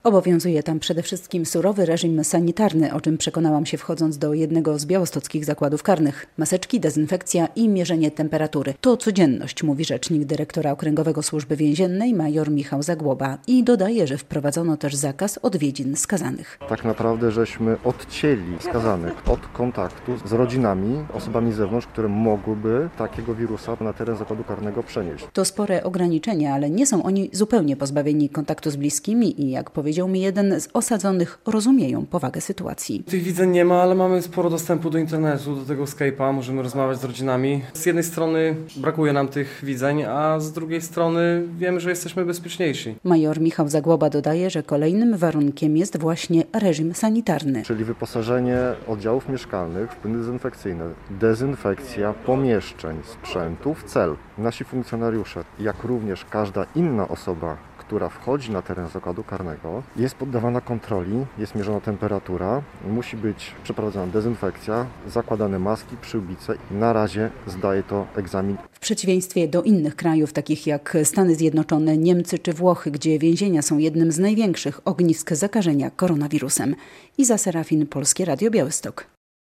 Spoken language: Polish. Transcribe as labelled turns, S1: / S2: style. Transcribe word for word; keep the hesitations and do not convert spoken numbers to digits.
S1: Obowiązuje tam przede wszystkim surowy reżim sanitarny, o czym przekonałam się wchodząc do jednego z białostockich zakładów karnych. Maseczki, dezynfekcja i mierzenie temperatury. To codzienność, mówi rzecznik dyrektora Okręgowego Służby Więziennej major Michał Zagłoba i dodaje, że wprowadzono też zakaz odwiedzin skazanych.
S2: Tak naprawdę żeśmy odcięli skazanych od kontaktu z rodzinami, osobami z zewnątrz, które mogłyby takiego wirusa na teren zakładu karnego przenieść.
S1: To spore ograniczenia, ale nie są oni zupełnie pozbawieni kontaktu z bliskimi i jak powiedział mi jeden z osadzonych, rozumieją powagę sytuacji.
S3: Tych widzeń nie ma, ale mamy sporo dostępu do internetu, do tego Skype'a, możemy rozmawiać z rodzinami. Z jednej strony brakuje nam tych widzeń, a z drugiej strony wiemy, że jesteśmy bezpieczniejsi.
S1: Major Michał Zagłoba dodaje, że kolejnym warunkiem jest właśnie reżim sanitarny.
S2: Czyli wyposażenie oddziałów mieszkalnych w płyny dezynfekcyjne, dezynfekcja pomieszczeń, sprzętu w cel. Nasi funkcjonariusze, jak również każda inna osoba, która wchodzi na teren zakładu karnego, jest poddawana kontroli, jest mierzona temperatura, musi być przeprowadzona dezynfekcja, zakładane maski, przyłbice. Na razie zdaje to egzamin.
S1: W przeciwieństwie do innych krajów, takich jak Stany Zjednoczone, Niemcy czy Włochy, gdzie więzienia są jednym z największych ognisk zakażenia koronawirusem. Iza Serafin, Polskie Radio Białystok.